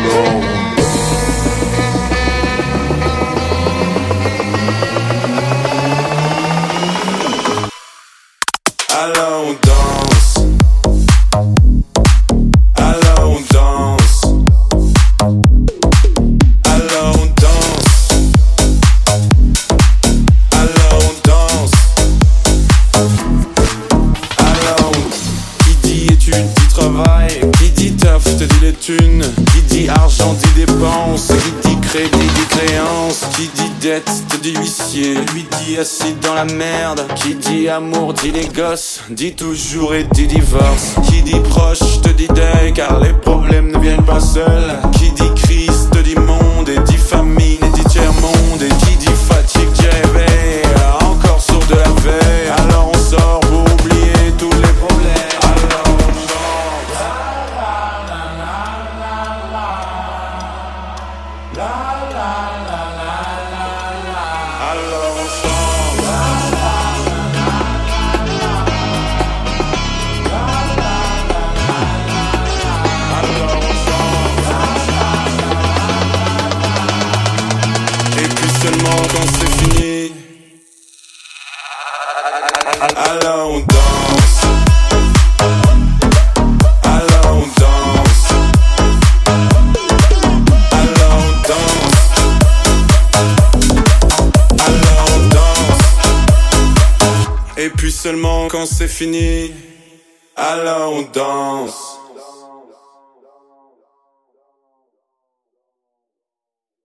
Alors on danse. Alors on danse. Alors on danse. Alors on danse. Alors qui dit études dit travail, qui dit taf te dit les thunes, qui dit argent dit dépenses, qui dit crédit dit créance, qui dit dette te dit huissier, lui dit assis dans la merde, qui dit amour dit les gosses, dit toujours et dit divorce, qui dit proche te dit deuil car les problèmes ne viennent pas seuls, qui dit crise te dit monde et dit famine et dit tiers-monde, et qui dit fatigue dit réveil, encore sourd de la veille, alors on sort pour oublier tous les problèmes, alors on chante. Alors on chante. Alors on chante. Et puis seulement quand c'est fini, alors on danse. Alors on danse. Alors on danse. Alors on danse. Et puis seulement quand c'est fini, alors on danse.